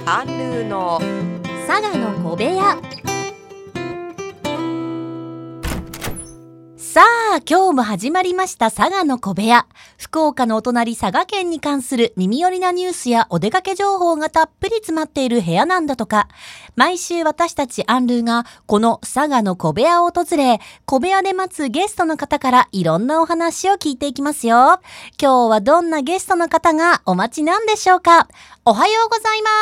アンルーの佐賀の小部屋。さあ今日も始まりました佐賀の小部屋。福岡のお隣佐賀県に関する耳寄りなニュースやお出かけ情報がたっぷり詰まっている部屋なんだとか。毎週私たちアンルーがこの佐賀の小部屋を訪れ、小部屋で待つゲストの方からいろんなお話を聞いていきますよ。今日はどんなゲストの方がお待ちなんでしょうか。おはようございます。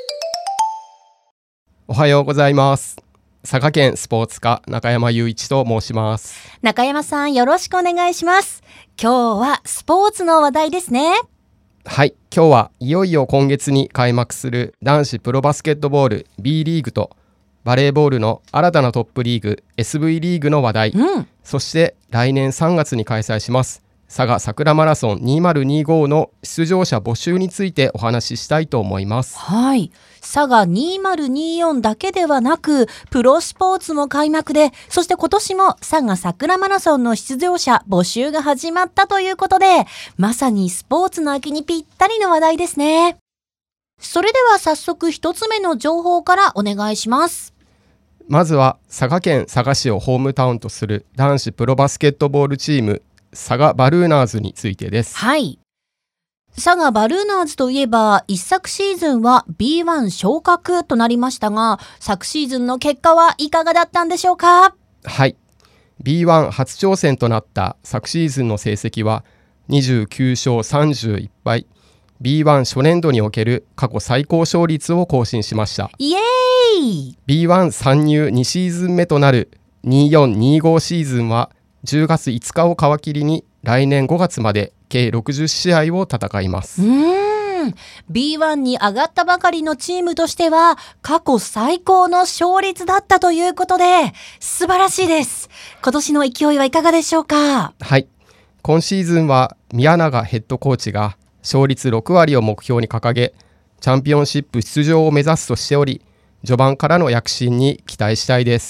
おはようございます。佐賀県スポーツ課中山雄一と申します。 中山さん、よろしくお願いします。今日はスポーツの話題ですね。 はい、今日はいよいよ今月に開幕する男子プロバスケットボール B リーグとバレーボールの新たなトップリーグ SV リーグの話題、そして来年3月に開催します佐賀桜マラソン2025の出場者募集についてお話ししたいと思います。 はい、佐賀2024だけではなくプロスポーツも開幕で、そして今年も佐賀桜マラソンの出場者募集が始まったということで、まさにスポーツの秋にぴったりの話題ですね。それでは早速一つ目の情報からお願いします。 まずは佐賀県佐賀市をホームタウンとする男子プロバスケットボールチーム佐賀バルーナーズについてです。 はい、佐賀バルーナーズといえば一昨シーズンは B1 昇格となりましたが、昨シーズンの結果はいかがだったんでしょうか。 はい、 B1 初挑戦となった昨シーズンの成績は29勝31敗、 B1 初年度における過去最高勝率を更新しました。 イエーイ。 B1 参入2シーズン目となる2425シーズンは10月5日を皮切りに来年5月まで計60試合を戦います。 B1 に上がったばかりのチームとしては過去最高の勝率だったということで素晴らしいです。今年の勢いはいかがでしょうか。 はい、今シーズンは宮永ヘッドコーチが勝率6割を目標に掲げチャンピオンシップ出場を目指すとしており、序盤からの躍進に期待したいです。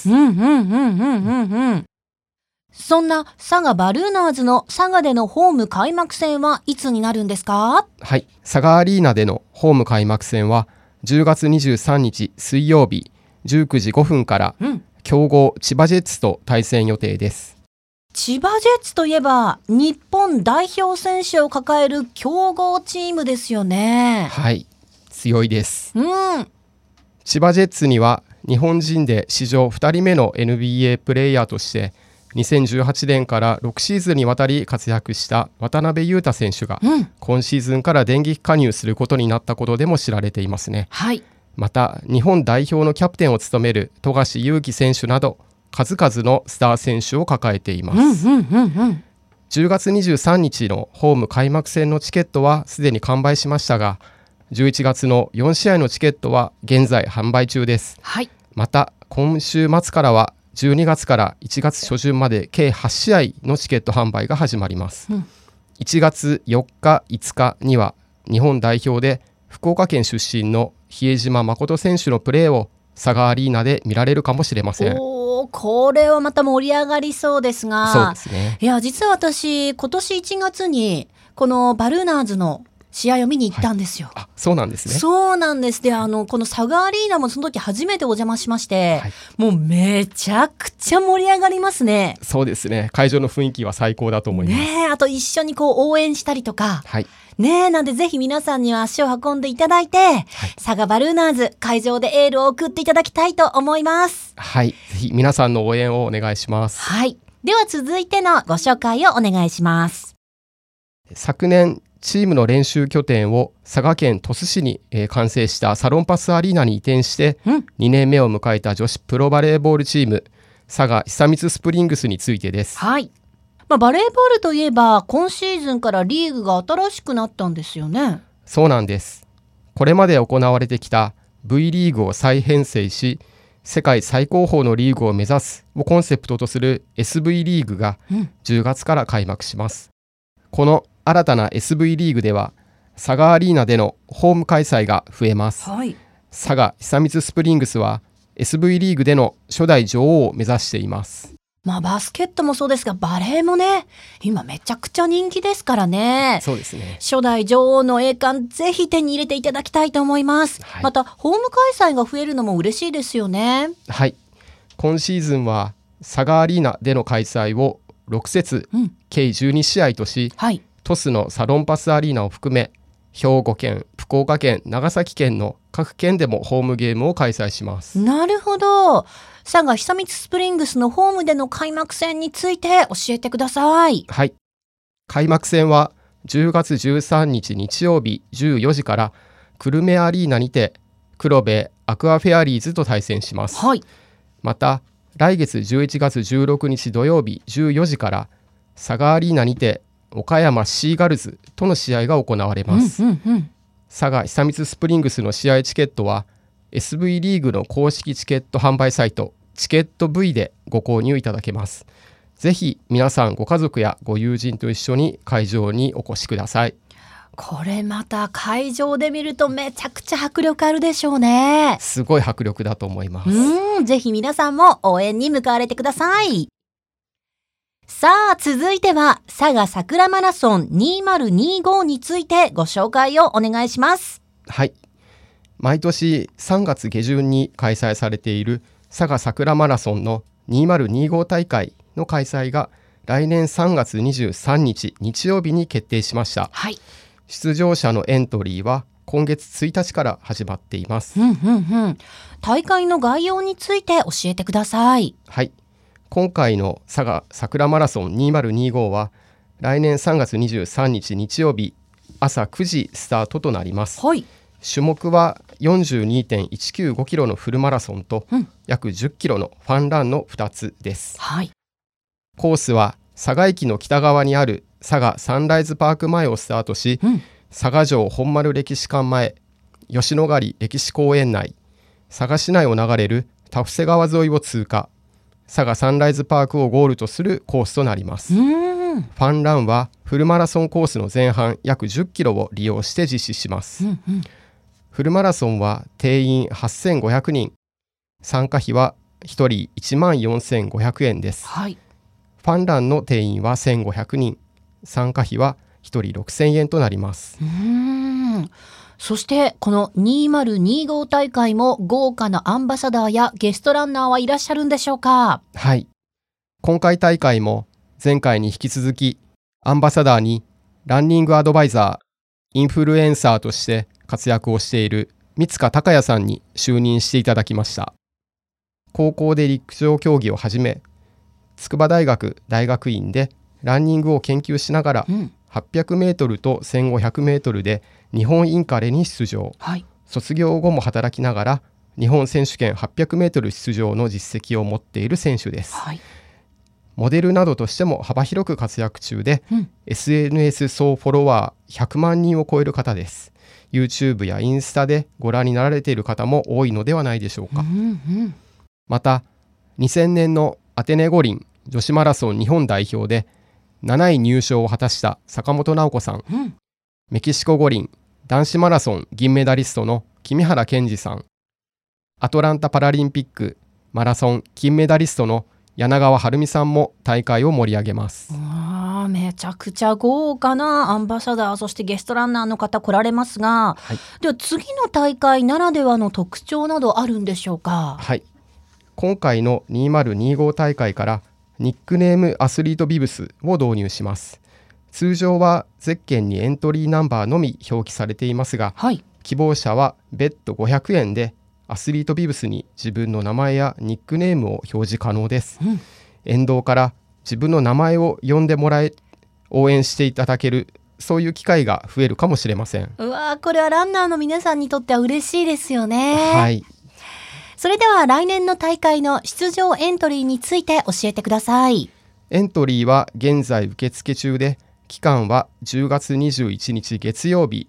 そんな佐賀バルーナーズの佐賀でのホーム開幕戦はいつになるんですか。 はい、佐賀アリーナでのホーム開幕戦は10月23日水曜日19時5分から、強豪千葉ジェッツと対戦予定です。 千葉ジェッツといえば日本代表選手を抱える強豪チームですよね。 はい、強いです。千葉ジェッツには日本人で史上2人目の NBA プレイヤーとして2018年から6シーズンにわたり活躍した渡邊雄太選手が、今シーズンから電撃加入することになったことでも知られていますね。 はい、 また日本代表のキャプテンを務める富樫勇樹選手など数々のスター選手を抱えています。10月23日のホーム開幕戦のチケットはすでに完売しましたが、11月の4試合のチケットは現在販売中です。 はい、 また今週末からは12月から1月初旬まで計8試合のチケット販売が始まります。1月4日5日には日本代表で福岡県出身の比江島誠選手のプレーを佐賀アリーナで見られるかもしれません。 これはまた盛り上がりそうですが。 そうですね。 いや実は私今年1月にこのバルーナーズの試合を見に行ったんですよ。 そうなんですね。 そうなんです。でこの佐賀アリーナもその時初めてお邪魔しまして、もうめちゃくちゃ盛り上がりますね。 そうですね、会場の雰囲気は最高だと思います。 あと一緒に応援したりとか、なんでぜひ皆さんには足を運んでいただいて、佐賀バルーナーズ会場でエールを送っていただきたいと思います。 はい、ぜひ皆さんの応援をお願いします。 はい、では続いてのご紹介をお願いします。 昨年チームの練習拠点を佐賀県鳥栖市に完成したサロンパスアリーナに移転して2年目を迎えた女子プロバレーボールチーム佐賀久光スプリングスについてです。 はい、バレーボールといえば今シーズンからリーグが新しくなったんですよね。 そうなんです。これまで行われてきた V リーグを再編成し世界最高峰のリーグを目指すをコンセプトとする SV リーグが10月から開幕します。この新たな SV リーグでは佐賀アリーナでのホーム開催が増えます。佐賀久光スプリングスは SV リーグでの初代女王を目指しています。 バスケットもそうですが、バレーもね、今めちゃくちゃ人気ですからね。 そうですね。 初代女王の栄冠、ぜひ手に入れていただきたいと思います。またホーム開催が増えるのも嬉しいですよね。 はい、今シーズンはサガアリーナでの開催を6節、計12試合とし、鳥栖のサロンパスアリーナを含め兵庫県、福岡県、長崎県の各県でもホームゲームを開催します。 なるほど。佐賀久光スプリングスのホームでの開幕戦について教えてください。 はい、開幕戦は10月13日日曜日14時から久留米アリーナにて黒部アクアフェアリーズと対戦します。また来月11月16日土曜日14時から佐賀アリーナにて岡山シーガルズとの試合が行われます。佐賀久光スプリングスの試合チケットは SV リーグの公式チケット販売サイトチケット V でご購入いただけます。ぜひ皆さんご家族やご友人と一緒に会場にお越しください。 これまた会場で見るとめちゃくちゃ迫力あるでしょうね。 すごい迫力だと思います。 ぜひ皆さんも応援に向かわれてください。さあ続いては佐賀桜マラソン2025についてご紹介をお願いします。 はい、毎年3月下旬に開催されている佐賀桜マラソンの2025大会の開催が来年3月23日日曜日に決定しました。出場者のエントリーは今月1日から始まっています。 大会の概要について教えてください。 はい、今回の佐賀桜マラソン2025は来年3月23日日曜日朝9時スタートとなります。種目は 42.195 キロのフルマラソンと、約10キロのファンランの2つです。コースは佐賀駅の北側にある佐賀サンライズパーク前をスタートし、佐賀城本丸歴史館前、吉野ヶ里歴史公園内、佐賀市内を流れる多布施川沿いを通過、佐賀サンライズパークをゴールとするコースとなります。ファンランはフルマラソンコースの前半約10キロを利用して実施します。フルマラソンは定員8500人、参加費は1人14,500円です。ファンランの定員は1500人、参加費は1人6000円となります。 そしてこの2025大会も豪華なアンバサダーやゲストランナーはいらっしゃるんでしょうか？ はい、今回大会も前回に引き続きアンバサダーにランニングアドバイザー、インフルエンサーとして活躍をしている三塚孝也さんに就任していただきました。高校で陸上競技をはじめ、筑波大学大学院でランニングを研究しながら、800メートルと1500メートルで日本インカレに出場、卒業後も働きながら日本選手権800メートル出場の実績を持っている選手です。モデルなどとしても幅広く活躍中で、SNS 総フォロワー100万人を超える方です。YouTube やインスタでご覧になられている方も多いのではないでしょうか。また2000年のアテネ五輪女子マラソン日本代表で7位入賞を果たした坂本直子さん、メキシコ五輪男子マラソン銀メダリストの君原健司さん、アトランタパラリンピックマラソン金メダリストの柳川晴美さんも大会を盛り上げます。 めちゃくちゃ豪華なアンバサダー、そしてゲストランナーの方来られますが、では次の大会ならではの特徴などあるんでしょうか？ 今回の2025大会からニックネームアスリートビブスを導入します。通常はゼッケンにエントリーナンバーのみ表記されていますが、希望者は別途500円でアスリートビブスに自分の名前やニックネームを表示可能です。沿道から自分の名前を呼んでもらえ、応援していただける、そういう機会が増えるかもしれません。 これはランナーの皆さんにとっては嬉しいですよね。それでは来年の大会の出場エントリーについて教えてください。 エントリーは現在受付中で、期間は10月21日月曜日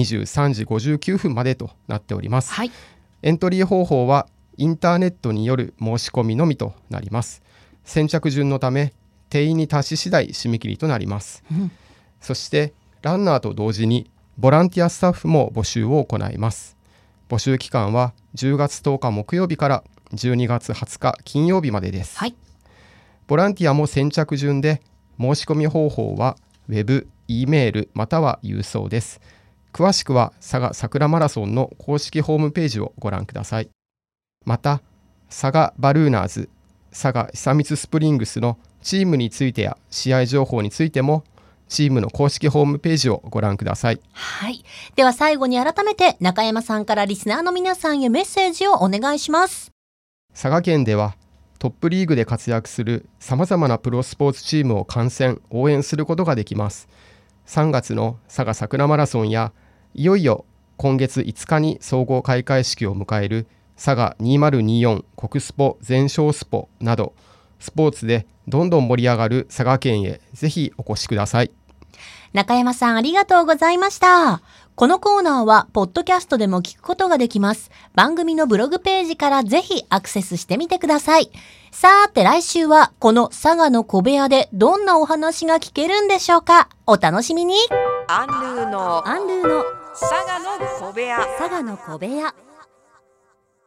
23時59分までとなっております。エントリー方法はインターネットによる申し込みのみとなります。先着順のため定員に達し次第締め切りとなります。そしてランナーと同時にボランティアスタッフも募集を行います。募集期間は10月10日木曜日から12月20日金曜日までです。 ボランティアも先着順で、申し込み方法はウェブ、Eメールまたは郵送です。詳しくは佐賀桜マラソンの公式ホームページをご覧ください。また、佐賀バルーナーズ、佐賀久光スプリングスのチームについてや試合情報についても、チームの公式ホームページをご覧ください。 はい。では最後に改めて中山さんからリスナーの皆さんへメッセージをお願いします。 佐賀県ではトップリーグで活躍するさまざまなプロスポーツチームを観戦・応援することができます。3月の佐賀桜マラソンや、いよいよ今月5日に総合開会式を迎える佐賀2024国スポ全勝スポなど、スポーツでどんどん盛り上がる佐賀県へぜひお越しください。 中山さんありがとうございました。このコーナーはポッドキャストでも聞くことができます。番組のブログページからぜひアクセスしてみてください。さて来週はこの佐賀の小部屋でどんなお話が聞けるんでしょうか。お楽しみに。 アンルーの佐賀の小部屋。 佐賀の小部屋。